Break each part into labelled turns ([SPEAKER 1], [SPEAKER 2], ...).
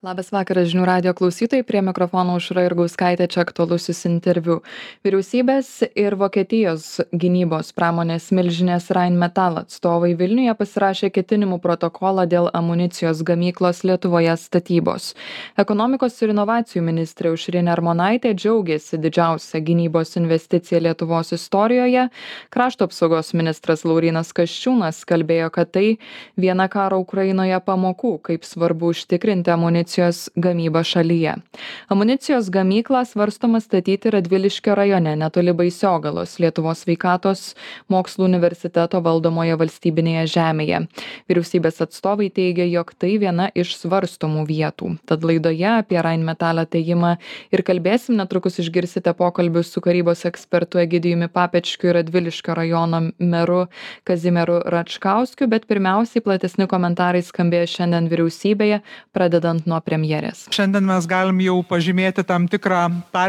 [SPEAKER 1] Labas vakaras žinių radijo klausytojai, prie mikrofono Aušra Jurgauskaitė, čia aktualusis interviu. Vyriausybės ir Vokietijos gynybos pramonės milžinės Rheinmetall atstovai Vilniuje pasirašė ketinimų protokolą dėl amunicijos gamyklos Lietuvoje statybos. Ekonomikos ir inovacijų ministrė Aušrinė Armonaitė džiaugiasi didžiausia gynybos investicija Lietuvos istorijoje. Krašto apsaugos ministras Laurynas Kasčiūnas kalbėjo, kad tai viena karo Ukrainoje pamokų, kaip svarbu užtikrinti amunicijos gamybą šalyje. Amunicijos gamyklą svarstoma statyti Radviliškio rajone netoli Baisiogalos Lietuvos sveikatos mokslų universiteto valdomoje valstybinėje žemėje. Vyriausybės atstovai teigia, jog tai viena iš svarstomų vietų. Tad laidoje apie Rheinmetall atėjimą ir kalbėsim, netrukus išgirsite pokalbius su karybos ekspertu Egidijumi Papečkiu ir Radviliškio rajono meru Kazimieru Račkauskiu, bet pirmiausiai platesni komentarai skambėjo šiandien vyriausybėje, pradedant nuo premjerės.
[SPEAKER 2] Šiandien mes galim jau pažymėti tam tikrą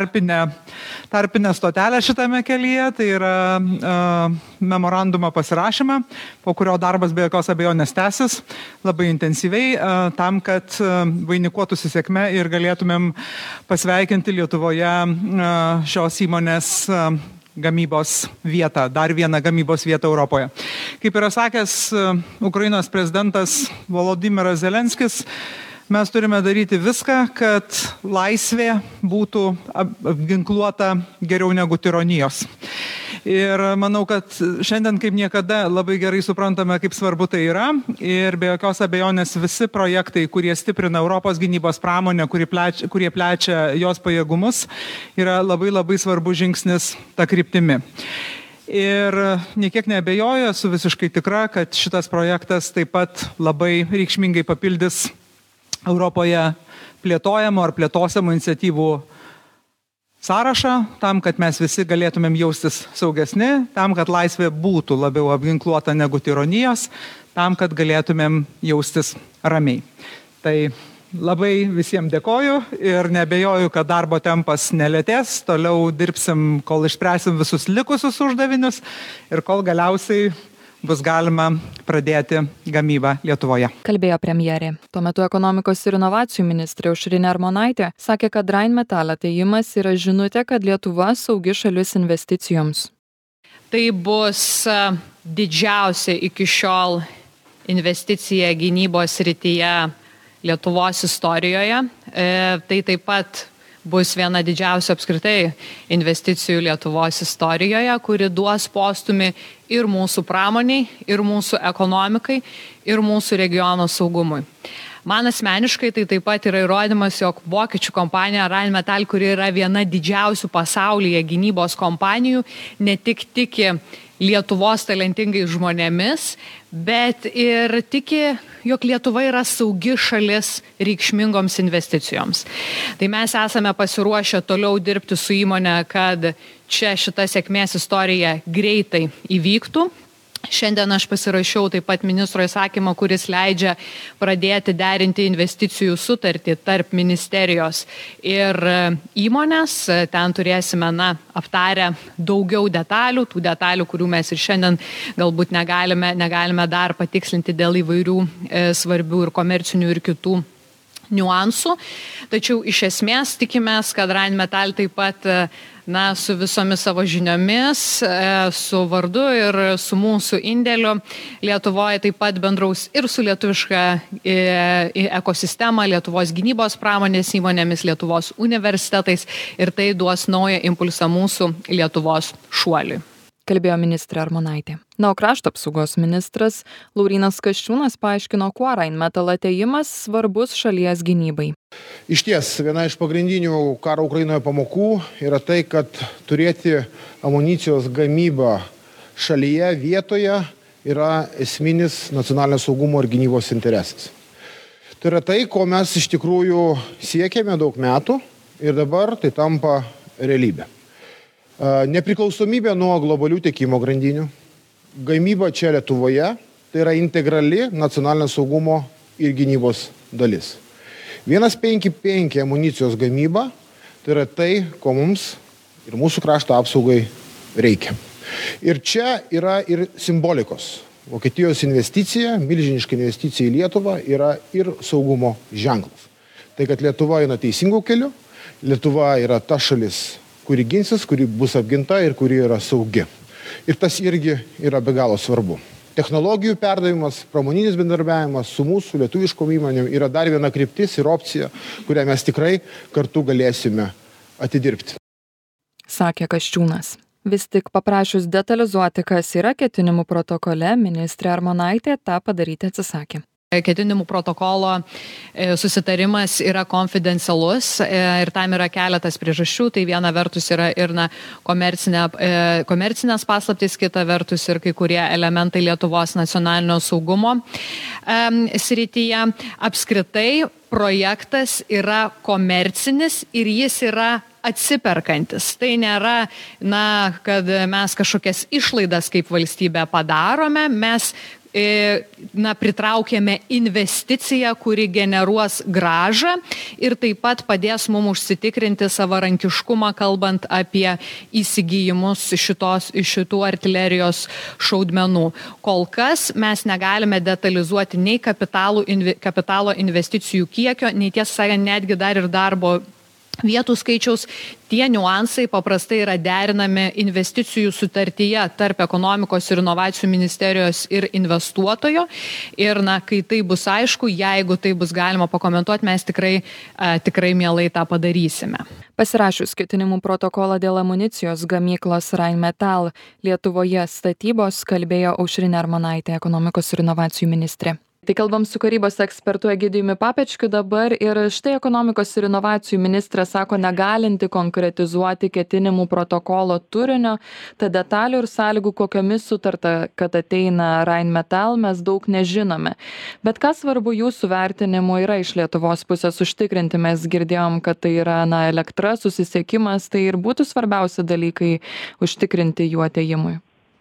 [SPEAKER 2] tarpinę stotelę šitame kelyje, tai yra memorandumą pasirašymą, po kurio darbas be jokios abejonės tęsis labai intensyviai, tam, kad vainikuotųsi sėkme ir galėtumėm pasveikinti Lietuvoje šios įmonės gamybos vietą, dar vieną gamybos vietą Europoje. Kaip yra sakęs Ukrainos prezidentas Volodymyras Zelenskis, mes turime daryti viską, kad laisvė būtų apginkluota geriau negu tironijos. Ir manau, kad šiandien kaip niekada labai gerai suprantame, kaip svarbu tai yra. Ir be jokios abejonės visi projektai, kurie stiprina Europos gynybos pramonę, kurie plečia jos pajėgumus, yra labai svarbus žingsnis ta kryptimi. Ir niekiek neabejoju, esu visiškai tikra, kad šitas projektas taip pat labai reikšmingai papildys Europoje plėtojamo ar plėtosiamų iniciatyvų sąrašą, tam, kad mes visi galėtumėm jaustis saugesni, tam, kad laisvė būtų labiau apginkluota negu tironijos, tam, kad galėtumėm jaustis ramiai. Tai labai visiems dėkoju ir neabejoju, kad darbo tempas nelėtės, toliau dirbsim, kol išspręsim visus likusius uždavinius ir kol galiausiai bus galima pradėti gamybą Lietuvoje.
[SPEAKER 1] Kalbėjo premjerė. Tuo metu ekonomikos ir inovacijų ministrė Aušrinė Armonaitė sakė, kad Rheinmetall atėjimas yra žinutė, kad Lietuva saugi šalis investicijoms.
[SPEAKER 3] Tai bus didžiausia iki šiol investicija gynybos srityje Lietuvos istorijoje. Tai taip pat bus viena didžiausia apskritai investicijų Lietuvos istorijoje, kuri duos postūmį ir mūsų pramoniai, ir mūsų ekonomikai, ir mūsų regiono saugumui. Man asmeniškai tai taip pat yra įrodymas, jog vokiečių kompanija Rheinmetall, kuri yra viena didžiausių pasaulyje gynybos kompanijų, ne tik tiki Lietuvos talentingais žmonėmis, bet ir tiki, jog Lietuva yra saugi šalis reikšmingoms investicijoms. Tai mes esame pasiruošę toliau dirbti su įmonė, kad čia šita sėkmės istorija greitai įvyktų. Šiandien aš pasirašiau taip pat ministro įsakymą, kuris leidžia pradėti derinti investicijų sutartį tarp ministerijos ir įmonės. Ten turėsime aptarę daugiau detalių, tų detalių, kurių mes ir šiandien galbūt negalime dar patikslinti dėl įvairių svarbių ir komercinių ir kitų niuansų. Tačiau iš esmės tikimės, kad Rheinmetall taip pat su visomis savo žiniomis, su vardu ir su mūsų indėliu Lietuvoje taip pat bendraus ir su lietuviška ekosistema, Lietuvos gynybos pramonės įmonėmis, Lietuvos universitetais ir tai duos naują impulsą mūsų Lietuvos šuoliui.
[SPEAKER 1] Kalbėjo ministrė Armonaitė. O krašto apsaugos ministras Laurynas Kasčiūnas paaiškino, kuo Rheinmetall atėjimas svarbus šalies gynybai.
[SPEAKER 4] Išties, viena iš pagrindinių karo Ukrainoje pamokų yra tai, kad turėti amunicijos gamybą šalyje vietoje yra esminis nacionalinio saugumo ir gynybos interesas. Tai yra tai, ko mes iš tikrųjų siekėme daug metų ir dabar tai tampa realybė. Nepriklausomybė nuo globalių tiekimo grandinių, gamyba čia Lietuvoje, tai yra integrali nacionalinio saugumo ir gynybos dalis. 155 amunicijos gamyba, tai yra tai, ko mums ir mūsų krašto apsaugai reikia. Ir čia yra ir simbolikos. Vokietijos investicija, milžiniška investicija į Lietuvą yra ir saugumo ženklas. tai kad Lietuva eina teisingų kelių, Lietuva yra ta šalis, kuri ginsis, kuri bus apginta ir kuri yra saugi. Ir tas irgi yra be galo svarbu. Technologijų perdavimas, pramoninis bendradarbiavimas su mūsų lietuviškom įmonėm yra dar viena kryptis ir opcija, kurią mes tikrai kartu galėsime atidirbti.
[SPEAKER 1] Sakė Kasčiūnas. Vis tik paprašius detalizuoti, kas yra ketinimų protokole, ministrė Armonaitė tą padaryti atsisakė.
[SPEAKER 3] Ketinimų protokolo susitarimas yra konfidencialus ir tam yra keletas priežasčių. Tai viena vertus yra ir komercinės paslaptys, kita vertus ir kai kurie elementai Lietuvos nacionalinio saugumo srityje. Apskritai projektas yra komercinis ir jis yra atsiperkantis. Tai nėra, kad mes kažkokias išlaidas kaip valstybė padarome, mes pritraukėme investiciją, kuri generuos grąžą ir taip pat padės mums užsitikrinti savarankiškumą, kalbant apie įsigijimus šitų artilerijos šaudmenų. Kol kas mes negalime detalizuoti nei kapitalo investicijų kiekio, nei tiesą sakant netgi dar ir darbo vietų skaičiaus. Tie niuansai paprastai yra derinami investicijų sutartyje tarp ekonomikos ir inovacijų ministerijos ir investuotojo. Ir kai tai bus aišku, jeigu tai bus galima pakomentuoti, mes tikrai mielai tą padarysime.
[SPEAKER 1] Pasirašius ketinimų protokolą dėl amunicijos gamyklos Rheinmetall Lietuvoje statybos, kalbėjo Aušrinė Armonaitė, ekonomikos ir inovacijų ministrė. Tai kalbam su karybos ekspertu Egidijumi Papečkiu dabar ir štai ekonomikos ir inovacijų ministrė sako negalinti konkretizuoti ketinimų protokolo turinio, tad detalių ir sąlygų, kokiomis sutarta, kad ateina Rheinmetall, mes daug nežinome. Bet ką svarbu jūsų vertinimu yra iš Lietuvos pusės užtikrinti? Mes girdėjom, kad tai yra elektra, susisiekimas, tai ir būtų svarbiausi dalykai užtikrinti jų atėjimui.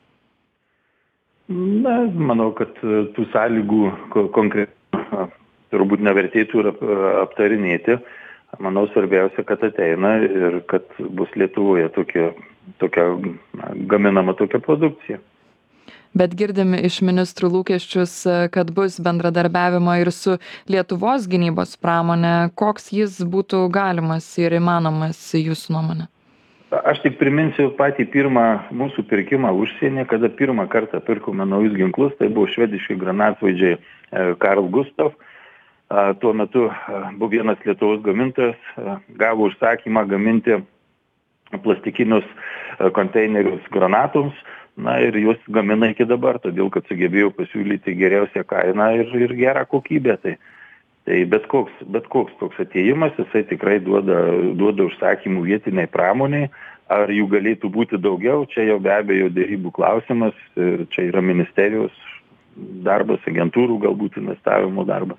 [SPEAKER 5] Manau, kad tų sąlygų konkrečių turbūt nevertėtų ir aptarinėti. Manau, svarbiausia, kad ateina ir kad bus Lietuvoje tokia gaminama tokia produkcija.
[SPEAKER 1] Bet girdim iš ministrų lūkesčius, kad bus bendradarbiavimo ir su Lietuvos gynybos pramonė. Koks jis būtų galimas ir įmanomas jūsų nuomonė?
[SPEAKER 5] Aš tik priminsiu patį pirmą mūsų pirkimą užsienyje, kada pirmą kartą pirkome naujus ginklus, tai buvo švediški granatsvaidžiai Carl Gustaf. Tuo metu buvo vienas Lietuvos gamintojas, gavo užsakymą gaminti plastikinius konteinerius granatoms, ir juos gamina iki dabar, todėl kad sugebėjau pasiūlyti geriausią kainą ir gerą kokybę. Tai bet koks toks atėjimas, jisai tikrai duoda užsakymų vietiniai pramoniai. Ar jų galėtų būti daugiau, čia jau be abejo derybų klausimas, ir čia yra ministerijos darbas, agentūrų galbūt investavimo darbas.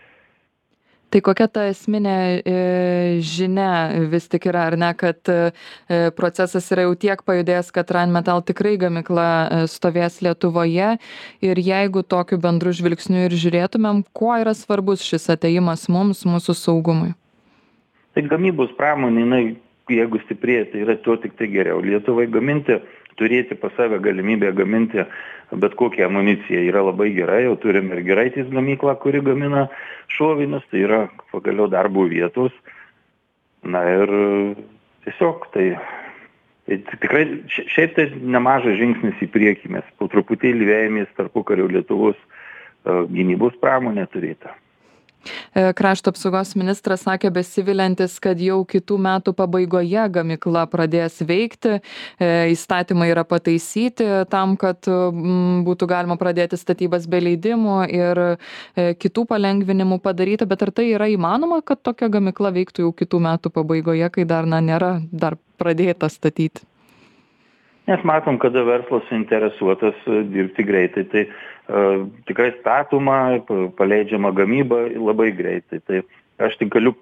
[SPEAKER 1] Tai kokia ta esminė žinia vis tik yra, ar ne, kad procesas yra jau tiek pajudėjęs, kad Rheinmetall tikrai gamykla stovės Lietuvoje ir jeigu tokiu bendru žvilgsniu ir žiūrėtumėm, kuo yra svarbus šis atėjimas mums, mūsų saugumui?
[SPEAKER 5] Tai gamybos pramonė, jeigu stiprėja, tai yra to tik tai geriau. Lietuvai gaminti, turėti pas save galimybę gaminti bet kokią amuniciją yra labai gerai. Jau turime ir Giraitės gamyklą, kuri gamina šovinius, tai yra pagaliau darbo vietos. Ir tiesiog tai tikrai šiaip tai nemažas žingsnis į priekį. Mes po truputėlį vejamės tarpukario Lietuvos gynybos pramonę turėtą.
[SPEAKER 1] Krašto apsaugos ministras sakė besiviliantis, kad jau kitų metų pabaigoje gamykla pradės veikti. Įstatymai yra pataisyti tam, kad būtų galima pradėti statybas be leidimų ir kitų palengvinimų padaryti. Bet ar tai yra įmanoma, kad tokia gamykla veiktų jau kitų metų pabaigoje, kai dar nėra dar pradėta statyti?
[SPEAKER 5] Mes matom, kada verslas suinteresuotas dirbti greitai, tai tikrai statoma, paleidžiama gamyba labai greitai. Tai aš tik galiu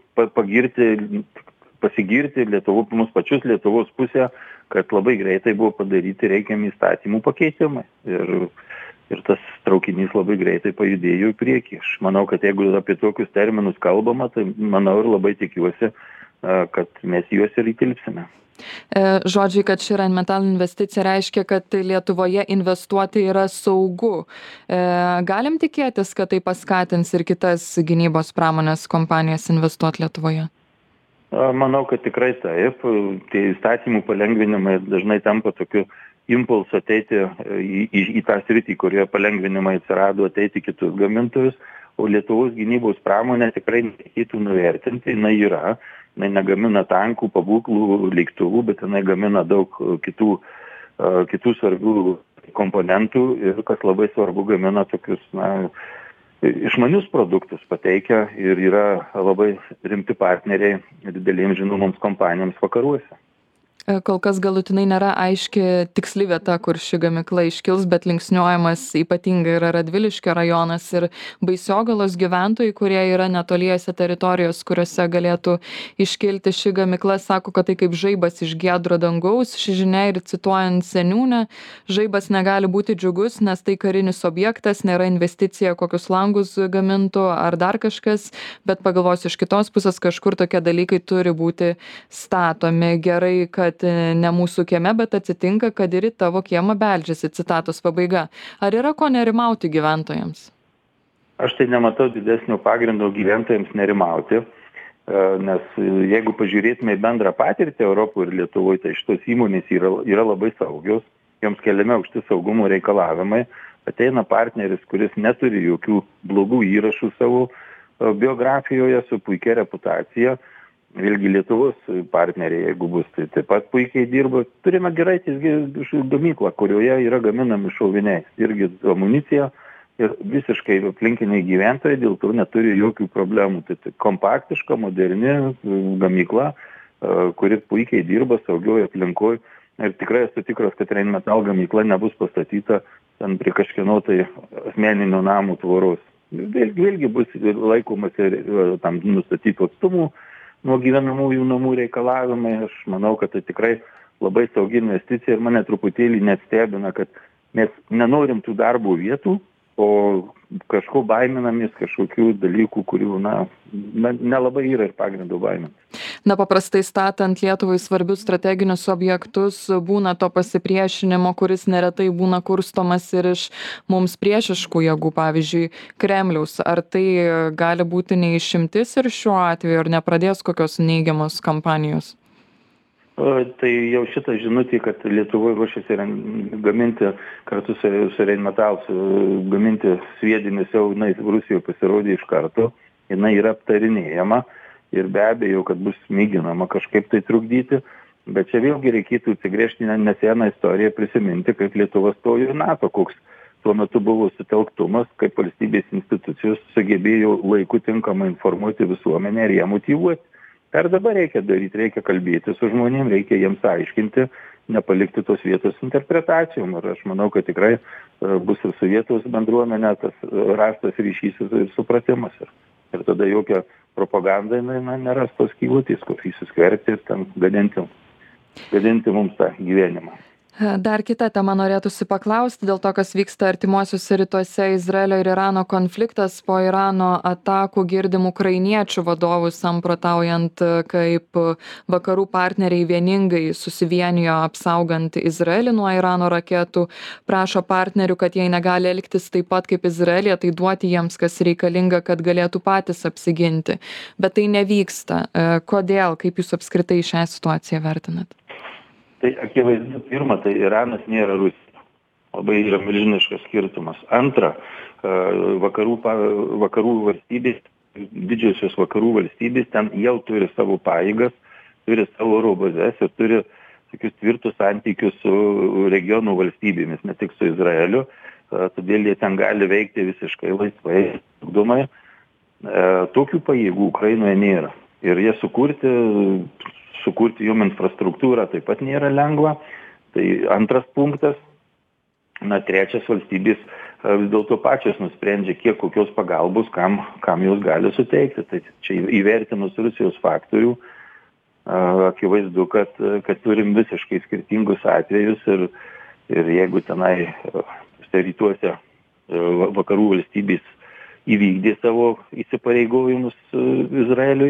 [SPEAKER 5] pasigirti mus pačius Lietuvos pusę, kad labai greitai buvo padaryti reikiami įstatymų pakeitimai. Ir tas traukinys labai greitai pajudėjo į priekį. Aš manau, kad jeigu apie tokius terminus kalbama, tai manau ir labai tikiuosi, kad mes juos ir įtilpsime.
[SPEAKER 1] Žodžiai, kad ši Rheinmetall investicija reiškia, kad Lietuvoje investuoti yra saugu. Galim tikėtis, kad tai paskatins ir kitas gynybos pramonės kompanijas investuoti Lietuvoje?
[SPEAKER 5] Manau, kad tikrai taip. Tie įstatymų palengvinimai dažnai tampa tokiu impulsu ateiti į tą sritį, kurioje palengvinimai atsirado, ateiti kitus gamintojus, o Lietuvos gynybos pramonė tikrai nereikėtų nuvertinti, jinai yra. Jinai negamina tankų, pabūklų, lėktuvų, bet jinai gamina daug kitų svarbių komponentų ir, kas labai svarbu, gamina tokius išmanius produktus pateikia ir yra labai rimti partneriai didelėms žinomoms kompanijoms vakaruose.
[SPEAKER 1] Kol kas galutinai nėra aiški tiksli vieta, kur ši gamykla iškils, bet linksniuojamas ypatingai yra Radviliškio rajonas ir Baisiogalos gyventojai, kurie yra netoliese teritorijos, kuriuose galėtų iškilti ši gamykla, sako, kad tai kaip žaibas iš giedro dangaus. Ši žinia ir cituojant seniūnę, žaibas negali būti džiugus, nes tai karinis objektas, nėra investicija, kokius langus gamintų ar dar kažkas, bet pagalvosiu iš kitos pusės, kažkur tokie dalykai turi būti statomi. Gerai, kad ne mūsų kieme, bet atsitinka, kad ir į tavo kiemą beldžiasi, citatos pabaiga. Ar yra ko nerimauti gyventojams?
[SPEAKER 5] Aš tai nematau didesnio pagrindo gyventojams nerimauti, nes jeigu pažiūrėtume į bendrą patirtį Europoje ir Lietuvoje, tai šitos įmonės yra labai saugios, joms keliami aukšti saugumo reikalavimai, ateina partneris, kuris neturi jokių blogų įrašų savo biografijoje, su puikia reputacija. Vėlgi Lietuvos partneriai, jeigu bus, tai taip pat puikiai dirba. Turime Giraitės gamyklą, kurioje yra gaminami šoviniai, irgi amunicija ir visiškai aplinkiniai gyventojai dėl to neturi jokių problemų. Tai kompaktiška, moderni gamykla, kuri puikiai dirba saugioje aplinkoje ir tikrai esu tikras, kad Rheinmetall gamykla nebus pastatyta ten prie kažkieno tai asmeninio namų tvoros. Vėlgi bus laikomas ir tam nustatytų atstumų nuo gyvenamųjų namų reikalavimai. Aš manau, kad tai tikrai labai saugi investicija ir mane truputėlį net stebina, kad mes nenorim tų darbo vietų, o kažko baiminamės, kažkokių dalykų, kurių nelabai yra ir pagrindo baimintis.
[SPEAKER 1] Paprastai statant Lietuvai svarbius strateginius objektus būna to pasipriešinimo, kuris neretai būna kurstomas ir iš mums priešiškų jėgų, pavyzdžiui, Kremliaus. Ar tai gali būti neišimtis ir šiuo atveju, ar nepradės kokios neigiamos kampanijos?
[SPEAKER 5] Tai jau šitą žinutį, kad Lietuvoje ruošiasi gaminti kartu su Rheinmetall, gaminti sviedinius, jau Rusijoje pasirodė iš karto, jinai yra aptarinėjama ir be abejo, kad bus mėginama kažkaip tai trukdyti, bet čia vėlgi reikėtų atsigręžti neseną istoriją, prisiminti, kaip Lietuva stojo į NATO, koks tuo metu buvo sutelktumas, kaip valstybės institucijos sugebėjo laiku tinkamai informuoti visuomenę ir ją motyvuoti. Ir dabar reikia daryti, reikia kalbėti su žmonėm, reikia jiems aiškinti, nepalikti tos vietos interpretacijom. Ir aš manau, kad tikrai bus ir su vietos bendruomenė tas rastas ryšys ir supratimas. Ir tada jokia propaganda neras tos skylutės, kur įsiskverti ir ten gadinti mums tą gyvenimą.
[SPEAKER 1] Dar kitą temą norėtųsi paklausti dėl to, kas vyksta artimuosiuose rytuose. Izraelio ir Irano konfliktas. Po Irano atakų girdim ukrainiečių vadovų samprotaujant, kaip vakarų partneriai vieningai susivienijo apsaugant Izraelį nuo Irano raketų. Prašo partnerių, kad jei negali elgtis taip pat kaip Izraelija, tai duoti jiems, kas reikalinga, kad galėtų patys apsiginti. Bet tai nevyksta. Kodėl? Kaip jūs apskritai šią situaciją vertinat?
[SPEAKER 5] Tai akivaizdu, pirma, tai Iranas nėra Rusija. Labai yra milžiniškas skirtumas. Antra, vakarų valstybės, didžiosios vakarų valstybės ten jau turi savo pajėgas, turi savo oro bazes ir turi tokius tvirtus santykius su regionų valstybėmis, ne tik su Izraeliu. Todėl jie ten gali veikti visiškai laisvai, domai. Tokių pajėgų Ukrainoje nėra. Ir jie sukurti jom infrastruktūrą taip pat nėra lengva. Tai antras punktas. Trečias, valstybės vis dėlto pačios nusprendžia, kiek kokios pagalbos, kam jos gali suteikti. Tai čia įvertinus Rusijos faktorių, akivaizdu, kad turim visiškai skirtingus atvejus ir jeigu tenai rytuose vakarų valstybės įvykdė savo įsipareigojimus Izraeliui,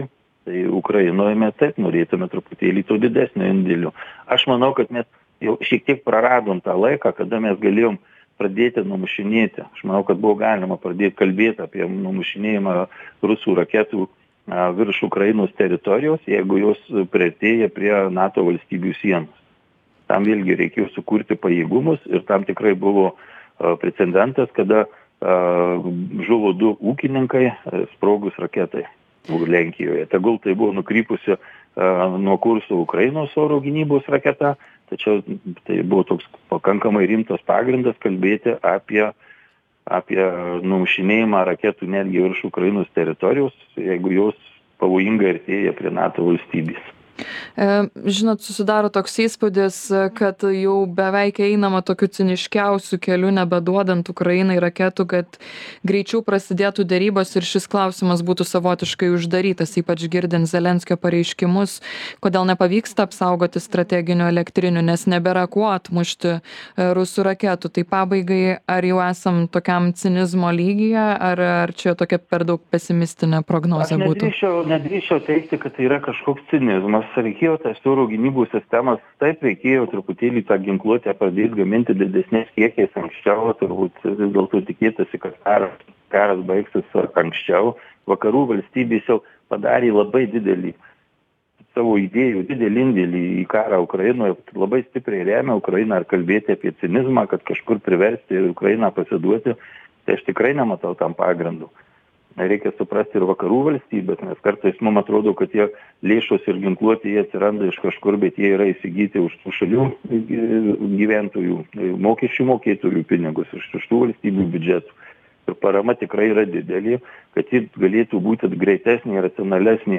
[SPEAKER 5] Tai Ukrainoje mes taip norėtume truputėlį to didesnio indėlio. Aš manau, kad mes jau šiek tiek praradom tą laiką, kada mes galėjom pradėti numušinėti. Aš manau, kad buvo galima pradėti kalbėti apie numušinėjimą rusų raketų virš Ukrainos teritorijos, jeigu jos priartėja prie NATO valstybių sienos. Tam vėlgi reikėjo sukurti pajėgumus ir tam tikrai buvo precedentas, kada žuvo 2 ūkininkai sprogus raketai Lenkijoje. Tegul tai buvo nukrypusi nuo kurso Ukrainos oro gynybos raketa, tačiau tai buvo toks pakankamai rimtas pagrindas kalbėti apie numušinėjimą raketų netgi virš Ukrainos teritorijos, jeigu jos pavojingai artėja prie NATO valstybės.
[SPEAKER 1] Žinot, susidaro toks įspūdis, kad jau beveik einama tokiu ciniškiausiu keliu, nebeduodant Ukrainai raketų, kad greičiau prasidėtų dėrybos ir šis klausimas būtų savotiškai uždarytas, ypač girdint Zelenskio pareiškimus, kodėl nepavyksta apsaugoti strateginių elektrinių, nes nebėra kuo atmušti rusų raketų. Tai pabaigai, ar jau esam tokiam cinizmo lygyje, ar čia tokia per daug pesimistinė prognozė būtų?
[SPEAKER 5] Nedrįsčiau teigti, kad tai yra kažkoks cinizmas. Reikėjo tas oro gynybos sistemas, taip reikėjo truputėlį tą ginkluotę pradėti gaminti didesnės kiekiais anksčiau, turbūt vis dėlto tikėtasi, kad karas baigsis anksčiau. Vakarų valstybės jau padarė labai didelį savo idėjų, didelį indėlį į karą Ukrainoje, labai stipriai remia Ukrainą, ar kalbėti apie cinizmą, kad kažkur priversti Ukrainą pasiduoti, tai aš tikrai nematau tam pagrindų. Reikia suprasti ir vakarų valstybės, nes kartais mums atrodo, kad tie lėšos ir ginkluotė jie atsiranda iš kažkur, bet jie yra įsigyti už tų šalių gyventojų, mokesčių mokėtojų pinigus, iš tų valstybių biudžetų. Ir parama tikrai yra didelė, kad ji galėtų būti greitesnė ir racionalesnė.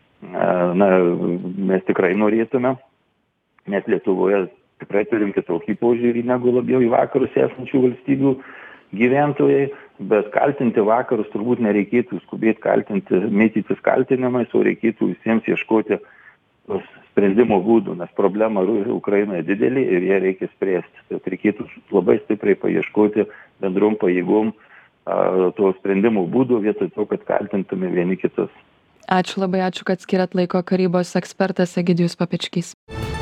[SPEAKER 5] Mes tikrai norėtume, nes Lietuvoje tikrai turim kitokį požiūrį negu labiau į vakarus esančių valstybių gyventojai, bet kaltinti vakarus turbūt nereikėtų skubėti kaltinti, mėtytis kaltinimais, o reikėtų visiems ieškoti sprendimo būdų, nes problema Ukrainoje didelė ir ją reikia spręsti. Tai reikėtų labai stipriai paieškoti bendrom pajėgom to sprendimo būdų vietoj to, kad kaltintume vieni kitus.
[SPEAKER 1] Ačiū labai, ačiū, kad skiriat laiko. Karybos ekspertas Egidijus Papečkys.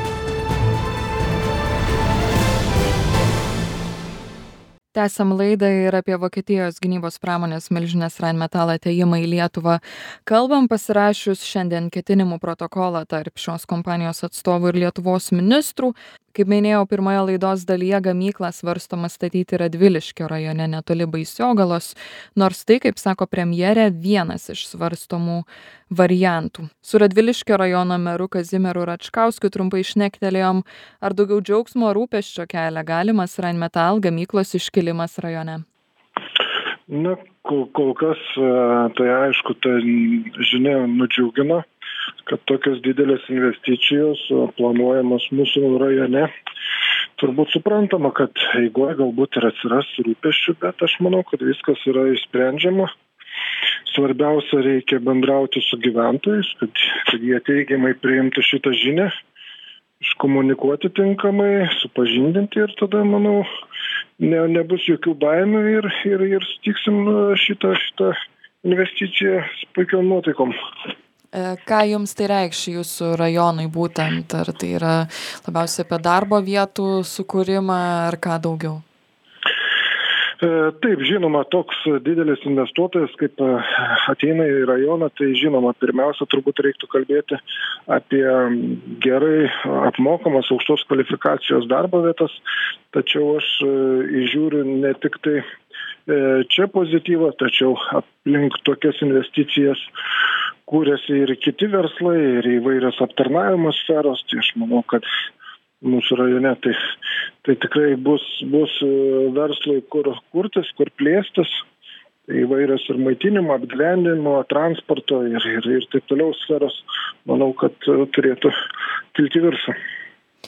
[SPEAKER 1] Tęsiam laidą ir apie Vokietijos gynybos pramonės milžinės Rheinmetall atėjimą į Lietuvą. Kalbam pasirašius šiandien ketinimų protokolą tarp šios kompanijos atstovų ir Lietuvos ministrų. Kaip minėjau, pirmoje laidos dalyje gamyklą svarstoma statyti Radviliškio rajone netoli Baisiogalos, nors tai, kaip sako premjerė, vienas iš svarstomų variantų. Su Radviliškio rajono meru Kazimieru Račkauskiu trumpai šnektelėjom, ar daugiau džiaugsmo rūpesčio kelia galimas Rheinmetall gamyklos iškilimas rajone.
[SPEAKER 6] Na, kol kas, tai aišku, ta žinia nudžiugino, kad tokios didelės investicijos planuojamos mūsų rajone. Turbūt suprantama, kad eigoje galbūt ir atsiras rūpesčių, bet aš manau, kad viskas yra išsprendžiama. Svarbiausia, reikia bendrauti su gyventojais, kad jie teigiamai priimtų šitą žinią, iškomunikuoti tinkamai, supažindinti ir tada, manau, nebus jokių baimių ir sutiksim šitą investiciją su puikiom nuotaikom.
[SPEAKER 1] Ką jums tai reikš jūsų rajonui būtent? Ar tai yra labiausiai apie darbo vietų sukūrimą ar ką daugiau?
[SPEAKER 6] Taip, žinoma, toks didelis investuotojas, kaip ateina į rajoną, tai žinoma, pirmiausia, turbūt reiktų kalbėti apie gerai apmokamas aukštos kvalifikacijos darbo vietas, tačiau aš įžiūriu ne tik tai čia pozityvą, tačiau aplink tokias investicijas kūrėsi ir kiti verslai, ir įvairios aptarnavimo sferos, tai aš manau, kad mūsų rajone tai tikrai bus verslai, kur kurtis, kur plėstis, įvairios ir maitinimo, apgyvendinimo, transporto ir taip toliau sferos, manau, kad turėtų kilti viršų.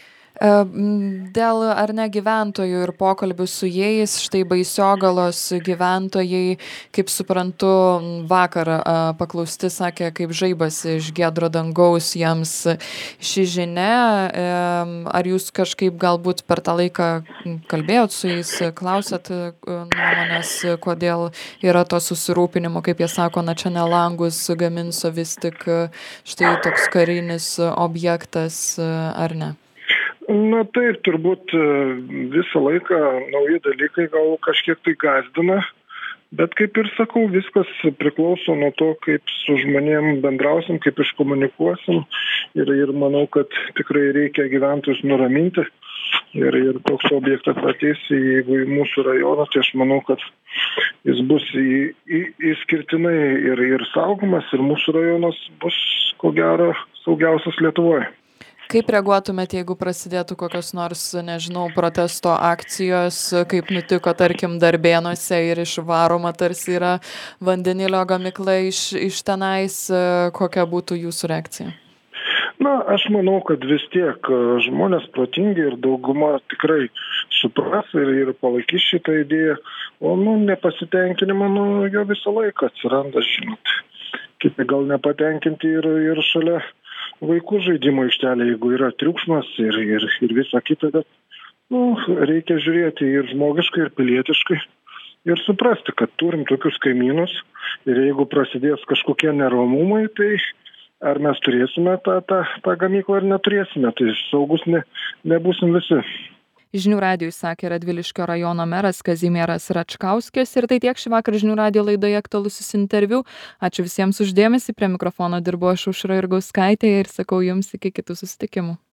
[SPEAKER 1] Dėl ar ne gyventojų ir pokalbių su jais, štai Baisiogalos gyventojai, kaip suprantu, vakar paklausti sakė, kaip žaibas iš giedro dangaus jiems ši žinia. Ar jūs kažkaip galbūt per tą laiką kalbėjot su jais, klausėt nuomonės, kodėl yra to susirūpinimo, kaip jie sako, na čia ne langus gamins, o vis tik štai toks karinis objektas, ar ne?
[SPEAKER 6] Na taip, turbūt visą laiką nauji dalykai gal kažkiek tai gąsdina, bet kaip ir sakau, viskas priklauso nuo to, kaip su žmonėm bendrausim, kaip iškomunikuosim ir manau, kad tikrai reikia gyventojus nuraminti ir toks objektas ateis, jeigu į mūsų rajoną, tai aš manau, kad jis bus išskirtinai ir saugomas ir mūsų rajonas bus, ko gero, saugiausias Lietuvoje.
[SPEAKER 1] Kaip reaguotumėte, jeigu prasidėtų kokios nors, nežinau, protesto akcijos, kaip nutiko, tarkim, Darbėnuose ir išvaroma tarsi yra vandenilio gamykla iš tenais, kokia būtų jūsų reakcija?
[SPEAKER 6] Na, aš manau, kad vis tiek žmonės protingi ir dauguma tikrai supras ir palaikys šitą idėją, o nepasitenkinimą, jo visą laiką atsiranda, žinot. Kiti gal nepatenkinti ir šalia vaikų žaidimo aikštelė, jeigu yra triukšmas ir visa kita, bet reikia žiūrėti ir žmogiškai, ir pilietiškai ir suprasti, kad turim tokius kaimynus ir jeigu prasidės kažkokie neramumai, tai ar mes turėsime tą gamyklą ar neturėsime, tai saugus nebūsim visi.
[SPEAKER 1] Žinių radijui sakė Radviliškio rajono meras Kazimieras Račkauskis ir tai tiek šįvakar Žinių radijo laidoje aktualusis interviu. Ačiū visiems už dėmesį, prie mikrofono dirbu aš Aušra Jurgauskaitė ir sakau jums iki kitų susitikimų.